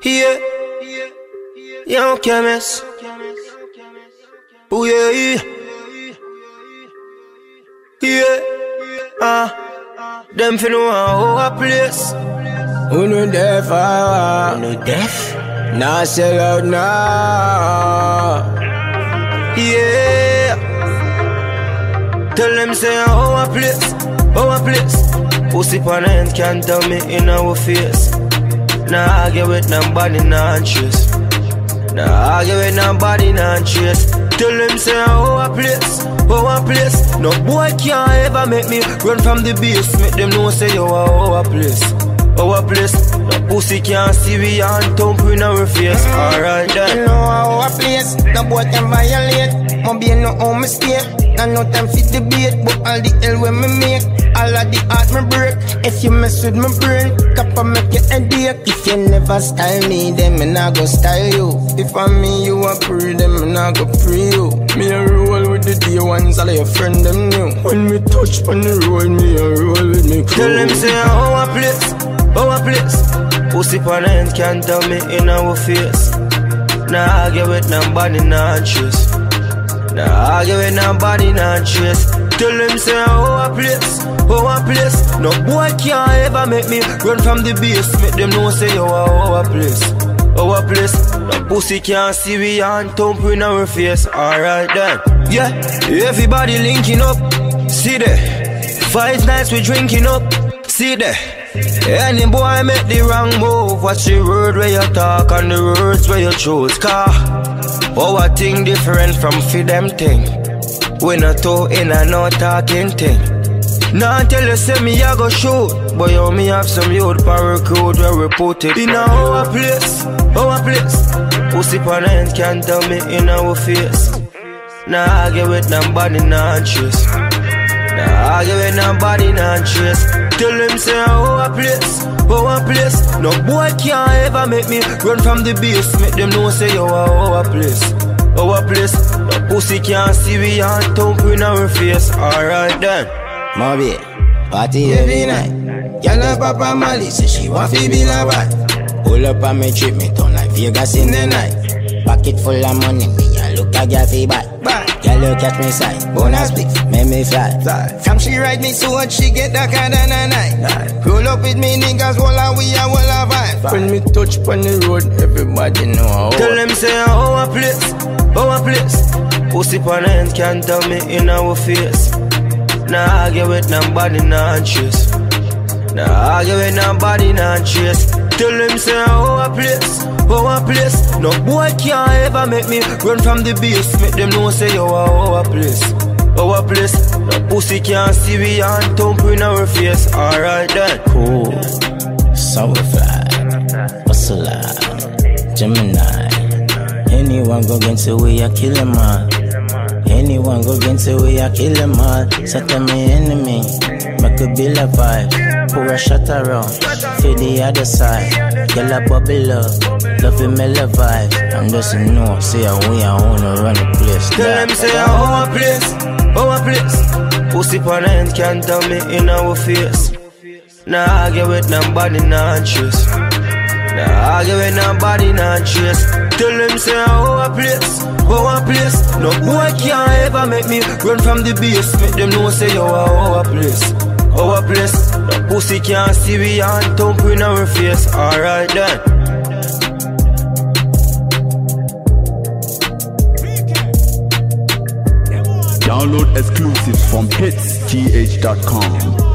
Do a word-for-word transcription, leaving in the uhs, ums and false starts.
Yeah, young chemist. Oh yeah, yeah. Ah, them fi know how a place. Who no deaf? Who no deaf? Nah sell out now. Yeah. Tell them say how a place, how a place. Pussy pan end can't tell me in our face. Nah argue with nobody, nah chase. Nah argue with nobody, nah chase. Tell them say how a place, how a place. No boy can't ever make me run from the base. Make them know say you are how a place, how a place. No pussy can't see we and thump in our face. Alright then. You know how a place, no boy can violate. Mo be no home mistake. Now no time fit debate, but all the hell when me make, all of the heart me break. If you mess with my brain, copper make your headache. If you never style me, then me nah go style you. If I me you a pre, then me nah go pre you. Me a roll with the day ones, all of your friend them new. When me touch on the road, me a roll with me crew. Tell them say how a place, how a place. Pussy pan end can't tell me in our face. Nah argue with nobody, nah chase. Nah argue with nobody, nah chase. Tell them say how a place, how a place. No boy can't ever make me run from the base. Make them know say you are how a place, how a place. No pussy can't see we and thump in our face. Alright then. Yeah, everybody linking up. See there, five nights we drinking up. See there. Any boy make the wrong move. Watch the word where you talk and the words where you choose. Car our thing different from fi them thing. We not talk in and no talking thing. Now tell you say me I go shoot, but yo me have some youth power code where we put it in our place, our place. Pussy pan end can't tell me in our face. Nah argue with nobody, nah chase. Nah argue with nobody, nah chase. Tell them say how a place, how a place. No boy can't ever make me run from the base. Make them know say you are how a place, how a place. No pussy can't see we and thump in our face. Alright then. Moby, party every night. Girl her papa Molly say she want fi be la bad. Pull up on me trip, me turn like Vegas in the night. Pocket full of money, me a look a girl fi bad. Girl you catch me side, bonus split, make me fly. fly. From she ride me so hard, she get darker than a night. Roll up with me niggas, walla we a walla vibe. When me touch on the road, everybody know how. Tell them say how a place, how a place. Pussy pan end can't tell me in our face. Nah argue with nobody, nah chase. Nah argue with nobody, nah chase. Tell them say how a place, how a place. No boy can't ever make me run from the base. Make them know say you are how a place, how a place. No pussy can't see we and thump in our face. Alright then. Cool, Sourfly, Hustler, Gemini. Anyone go against the way I kill them all. Anyone go against the way I kill them all. Set them my enemy, make a bill a vibe. Pour a shot around, feel the other side. Girl a bubble up, love him mellow vibe. I'm just a no, say I we I wanna run the place. Tell them say how a place, how a place. Pussy pan end can't tell me in our face. Nah argue with nobody, nah chase. Nah argue with nobody, nah chase. Tell them say how a place, how a place. No boy can't ever make me run from the base. Make them know say you are how a place, how a place. No pussy can't see we and thump in our face. Alright then. Download exclusives from hits t h dot com.